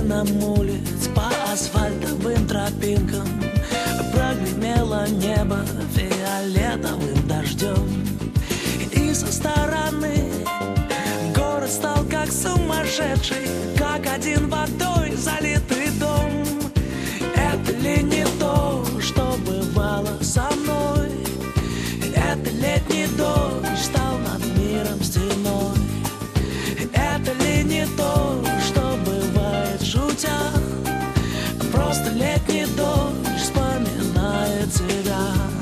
нам улиц, по асфальтовым тропинкам прогремело небо фиолетовым дождем. И со стороны город стал как сумасшедший, как один водой залитый дом. Это ли не то, что бывало со мной? Это летний дождь стал над миром стеной. Это ли не то, что бывает шутя? Просто летний дождь вспоминает тебя.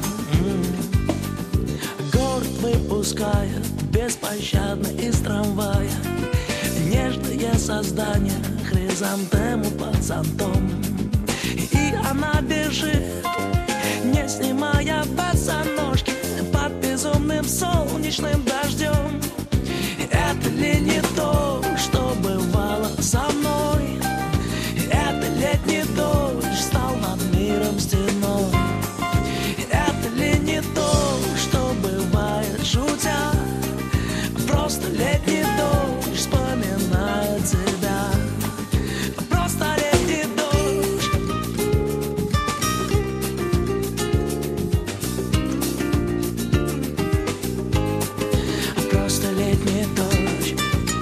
Город выпускает беспощадно из трамвая нежное создание, хризантему под зонтом. И она бежит, не снимая босоножки, под безумным солнечным дождем. Это ли не то, что бывало со мной? Это летний дождь стал над миром стеной. Это ли не то, что бывает шутя? Просто летний дождь вспоминает тебя. Просто летний дождь. Просто летний дождь.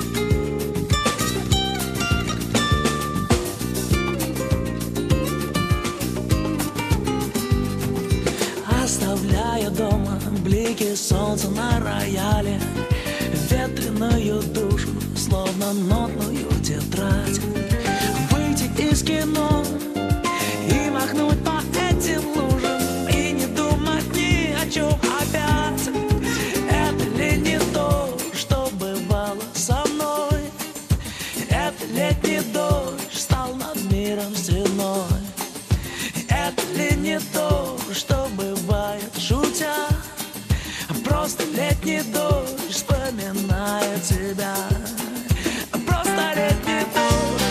Оставляя дома блики солнца на рояле, ветреную душу, словно нотную тетрадь. Выйти из кино и махнуть по этим лужам, и не думать ни о чем опять. Это ли не то, что бывало со мной? Это летний дождь стал над миром стеной. Это ли не то, что бывает шутя? Просто летний дождь вспоминает тебя. Просто летний дождь.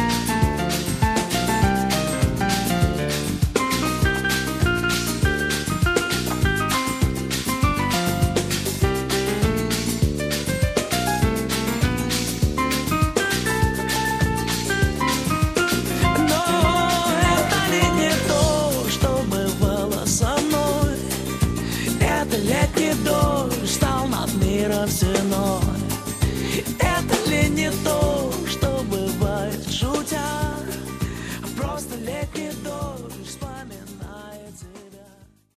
Но это ли не то, что бывало со мной? Это летний дождь стал над миром стеной.